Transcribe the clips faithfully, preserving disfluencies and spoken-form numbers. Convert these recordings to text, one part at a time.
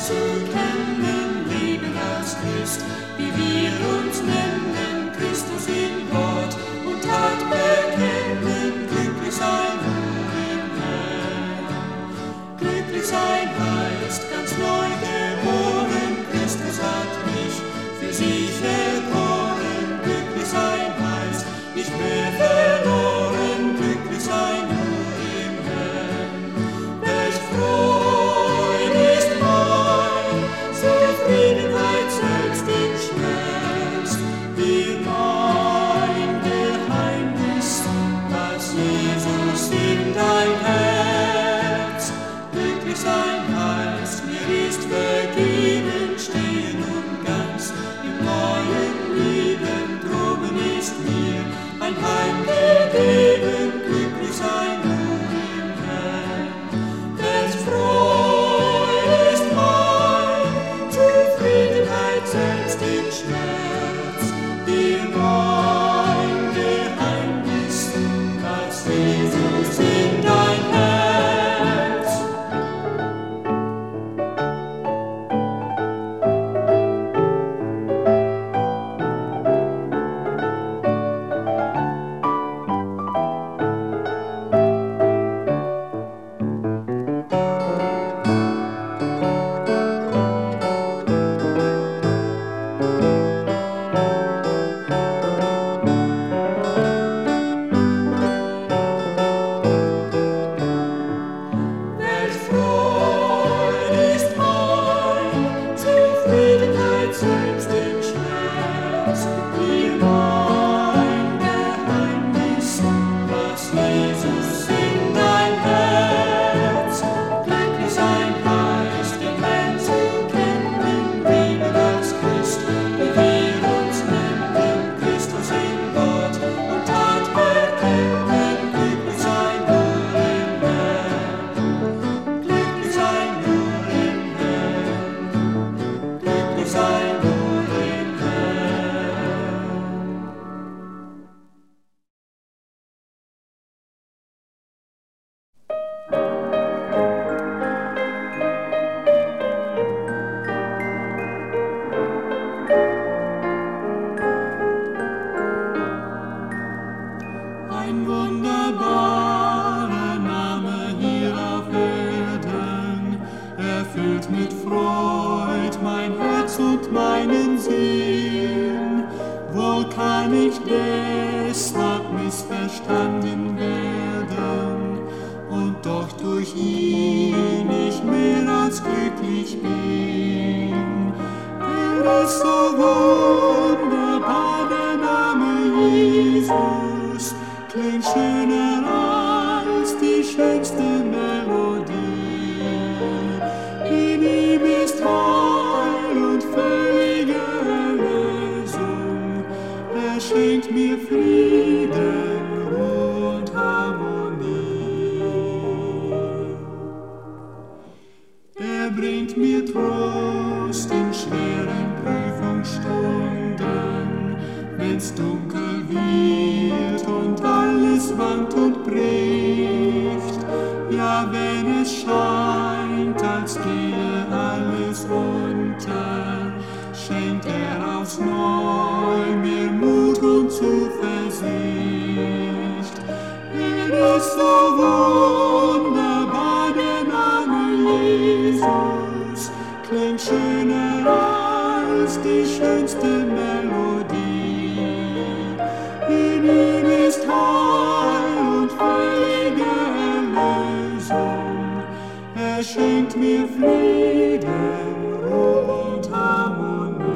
zu kennen, leben als Christ, wie wir uns nennen, Christus in Wort und Tat bekennen, glücklich sein nur im Herrn. Glücklich sein heißt ganz neu geboren, Christus hat mich für sich erkoren, glücklich sein heißt nicht mehr verloren, glücklich sein nur im Herrn. Welch Freude ist mein, Zufriedenheit selbst im Schmerz, wie mein Geheimnis, was Jesus in dein Herz. Glücklich sein heißt, mir ist vergeben, stehen und ganz im neuen Leben, droben ist mir ein Heim gegeben, glücklich sein nur im Herrn. Welch Freude ist mein, Zufriedenheit selbst im Schmerz, wie mein Geheimnis, was Jesus in dein Herz. Welch Freude ist mein, Zufriedenheit selbst im Schmerz, wie mein Geheimnis, was Jesus in dein Herz. Glücklich sein heißt, den Herrn zu kennen, leben als Christ, wie wir uns nennen, Christus in Wort und Tat bekennen, glücklich sein nur im Herrn. Glücklich sein nur im Herrn, glücklich sein nur im Herrn. Ein wunderbarer Name hier auf Erden, erfüllt mit Freud mein Herz und meinen Sinn. Wohl kann ich deshalb missverstanden werden und doch durch ihn ich mehr als glücklich bin. Er ist so wunderbar, der Name Jesus, klingt schöner als die schönste Melodie. In ihm ist Heil und völlige Erlösung. Er schenkt mir Frieden, Ruhe und Harmonie. Er bringt mir Trost in schweren Prüfungsstunden, wenn's dunkel wird und alles wankt und bricht. Ja, wenn es scheint, als gehe alles unter, schenkt er aufs Neu mir Mut und Zuversicht. Er ist so wunderbar, der Name Jesus, klingt schöner als die schönste Melodie. In ihm ist Heil und völlige Erlösung. Er schenkt mir Frieden, Ruhe und Harmonie.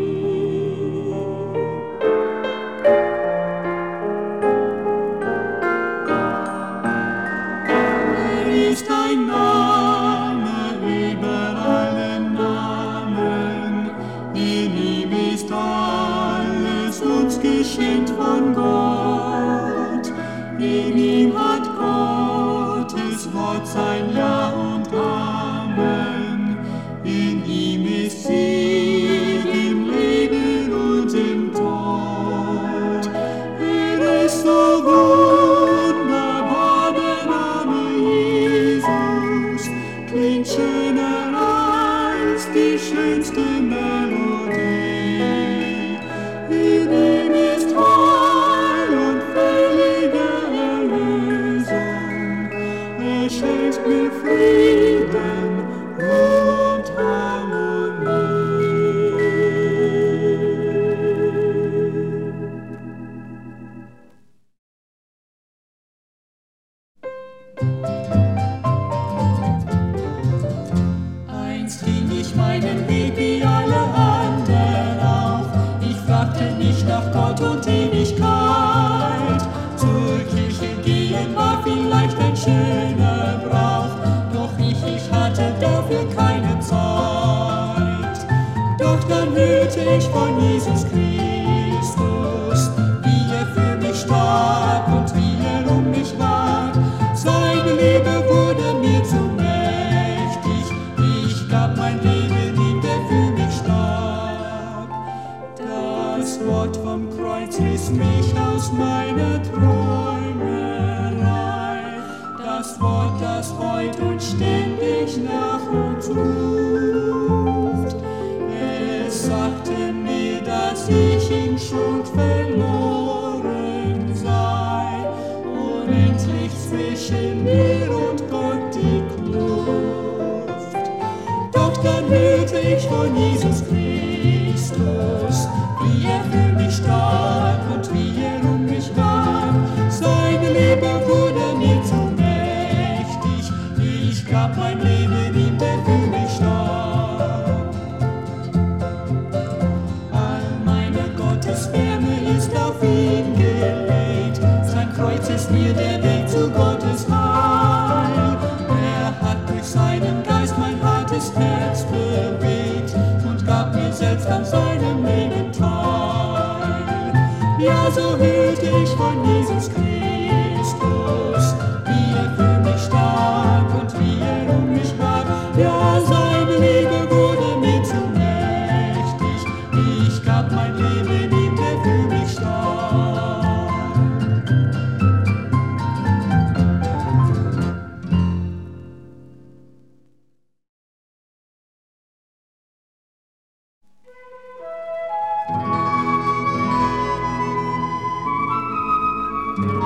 Er ist ein Name über allen Namen. In ihm ist alles uns geschenkt von Gott. In ihm hat Gottes Wort sein Ja und Amen. In ihm ist Sieg im Leben und im Tod. Er ist so wunderbar, der Name Jesus, klingt schöner als Einst ging ich meinen Weg wie alle anderen auch. Ich fragte nicht nach Gott und Ewigkeit. Zur Kirche gehen war vielleicht ein schöner Brauch, doch ich, ich hatte dafür keine Zeit. Doch dann hörte ich von Jesus Christus, wie er für mich starb und wie er um mich ward. Seine Liebe wurde mir zu mächtig, ich gab mein Leben ihm, der für mich starb. Das Wort vom Kreuz riss mich aus meiner Träumerei, das Wort, das heut und ständig nach uns ruft. Es sagte mir, dass ich in Schuld verloren sei, unendlich zwischen mir und Gott die Kluft. Doch dann hörte ich von Jesus Christus, wie er für mich starb und wie er um mich warb. Seine Liebe wurde mir zu mächtig, ich gab mein Leben ihm, der für mich starb. All meine Gotteswärme ist auf ihn gelegt, sein Kreuz ist mir der Weg zu Gottes Heil. Er hat durch seinen Geist mein hartes Herz bewegt und gab mir selbst an seinem Leben teil. Ja, so hörte ich von Jesus Christus, wie er für mich starb und wie er um mich warb. Ja, seine Liebe wurde mir zu mächtig, ich gab mein Leben ihm, der für mich starb. Thank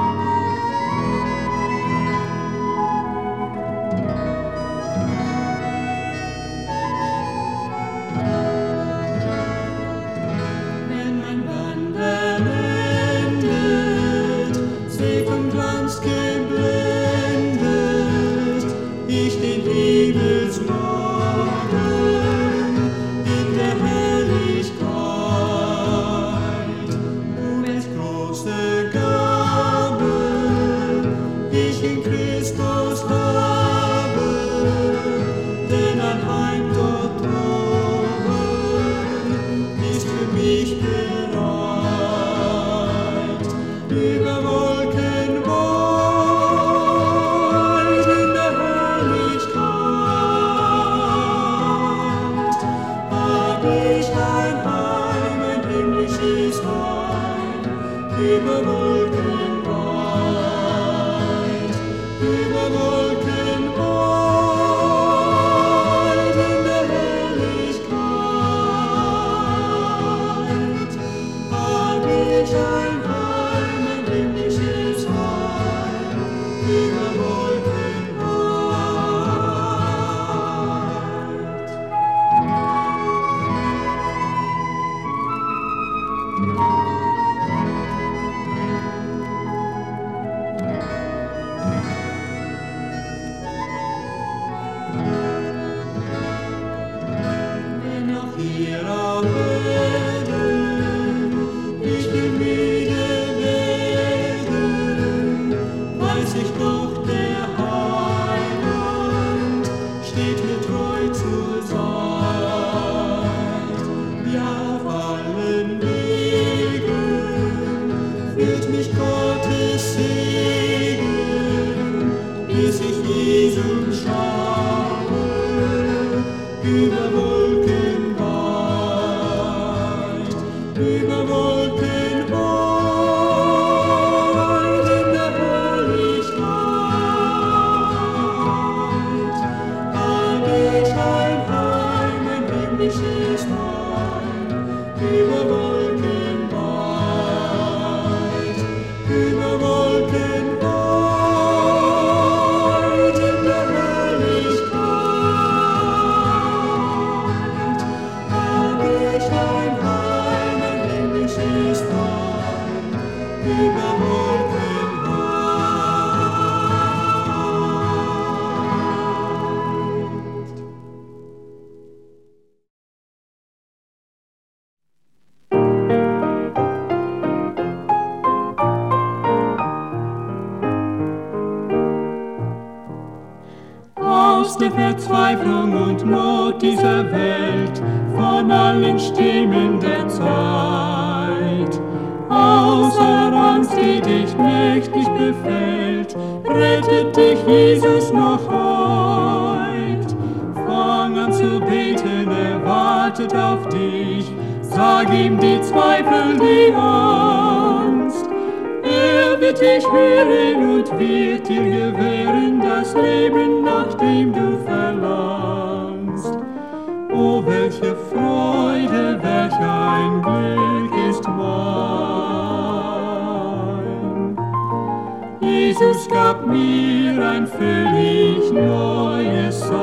aus der Verzweiflung und Not dieser Welt, von allen Stimmen der Zeit. Außer Angst, die dich mächtig befällt, rettet dich Jesus noch heut. Fang an zu beten, er wartet auf dich, sag ihm die Zweifel, die Angst. Er wird dich hören und wird dir gewähren das Leben, nach dem du verlangst. Oh, welche Freude, welch ein Glück ist mein. Jesus gab mir ein völlig neues Sein.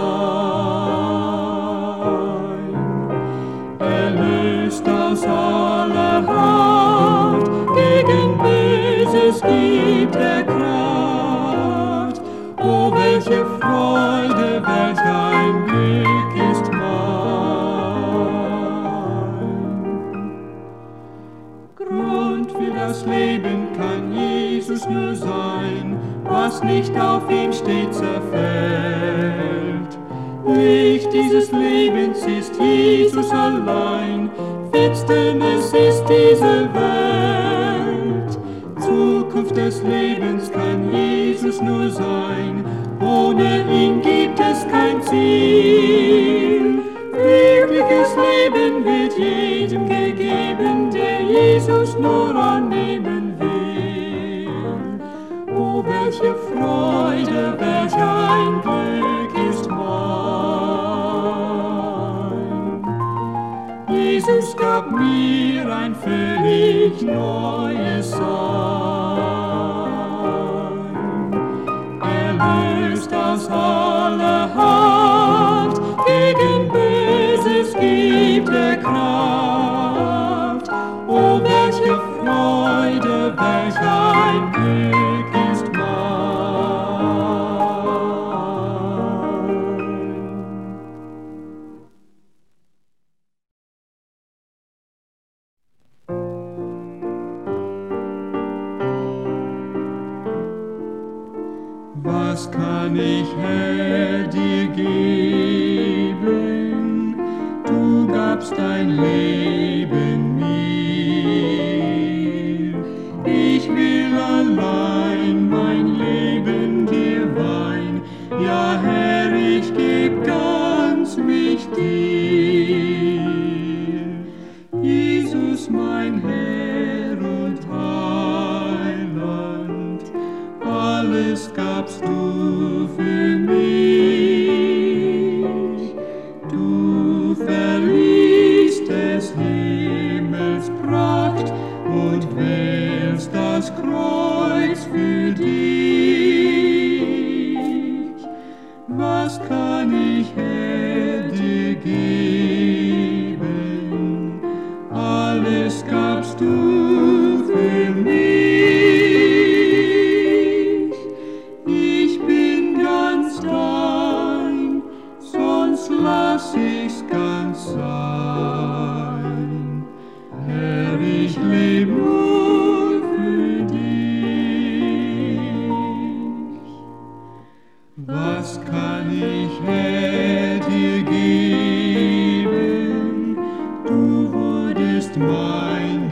Er löst aus aller Haft, gegen Böses gibt er Kraft. Oh, welche Freude, welch ein Glück ist mein. Grund für das Leben kann Jesus nur sein, was nicht auf ihm steht, zerfällt. Licht dieses Lebens ist Jesus allein, Finsternis ist diese Welt. Zukunft des Lebens kann Jesus nur sein, ohne ihn gibt es kein Ziel. Wirkliches Leben wird jedem gegeben, der Jesus nur annehmen will. Oh, welche Freude, welch ein Glück ist mein. Jesus gab mir ein völlig neues Sein. Er löst aus aller Haft, gegen Böses gibt er Kraft. Oh, welche Freude, welch ein Glück ist mein. Was kann ich, Herr, dir geben? Du gabst dein Leben mir. Ich will allein mein Leben dir weihen. Ja, Herr, ich geb ganz mich dir. Jesus, mein Herr und Heiland, alles gabst du für mich. Du verließt des Himmels Pracht und wählst das Kreuz für dich. Was kann ich, Herr, dir geben? Alles gabst du für mich. Lass ich's ganz sein, Herr, ich leb nur für dich. Was kann ich, Herr, dir geben? Du wurdest mein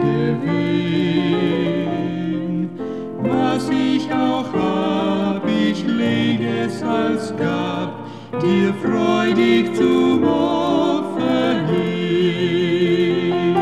Gewinn. Was ich auch hab, ich leg es als Gab dir freudig zum Opfer hin.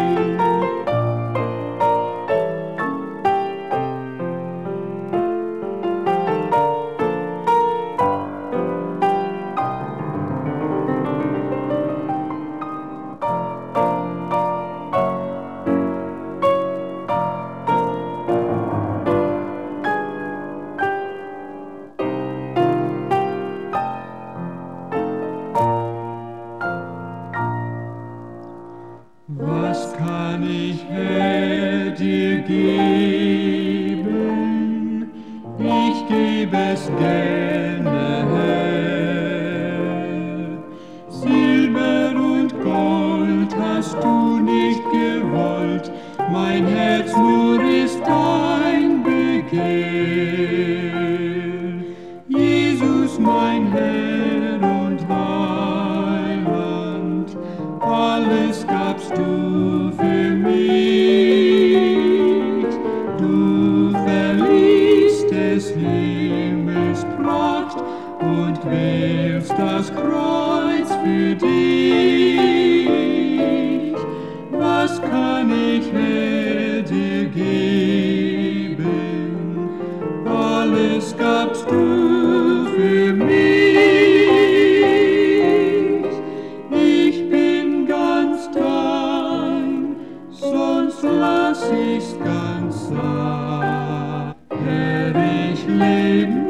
Was kann ich, Herr, dir geben? Ich gebe es gerne, Herr. Silber und Gold hast du nicht gewollt, mein Herz nur ist dein Begehr. Jesus, mein Herr und Himmelspracht und quälst das Kreuz für dich. Was kann ich her dir geben? Alles gabst du für mich. Ich bin ganz dein, sonst lass ich's ganz sein. Herr, ich leb